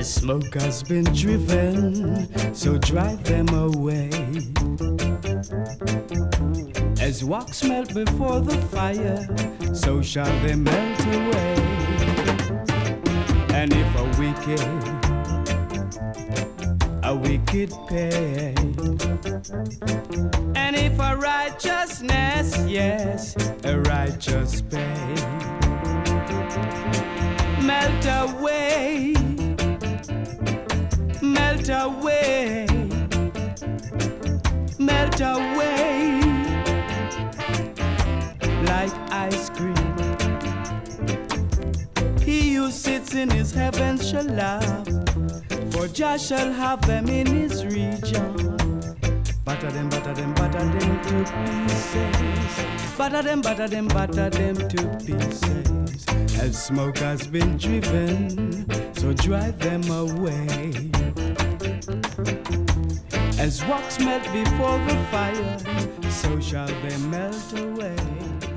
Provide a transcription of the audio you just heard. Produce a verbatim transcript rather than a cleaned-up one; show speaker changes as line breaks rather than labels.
As smoke has been driven, so drive them away. As wax melt before the fire, so shall they melt away. And if a wicked, a wicked pay, and if a righteousness, yes, a righteous pay, melt away, melt away, melt away, like ice cream. He who sits in his heaven shall laugh, for Jah shall have them in his region. Batter them, batter them, batter them to pieces. Batter them, batter them, batter them to pieces. As smoke has been driven, so drive them away. As wax melt before the fire, so shall they melt away.